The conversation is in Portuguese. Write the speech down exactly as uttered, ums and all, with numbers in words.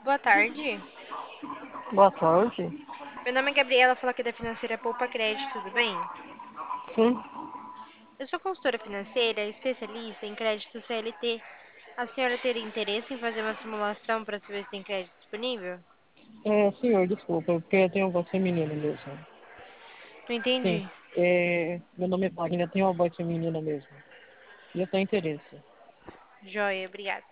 Boa tarde. Boa tarde. Meu nome é Gabriela, falo aqui da Financeira Poupa Crédito, tudo bem? Sim, Eu sou consultora financeira, especialista em crédito C L T. A senhora teria interesse em fazer uma simulação para saber se tem crédito disponível? é, senhor, desculpa, porque eu tenho voz feminina mesmo. Não Sim, entendi. é, meu nome é Wagner, eu tenho uma voz feminina mesmo. E eu tenho interesse. Joia, obrigada.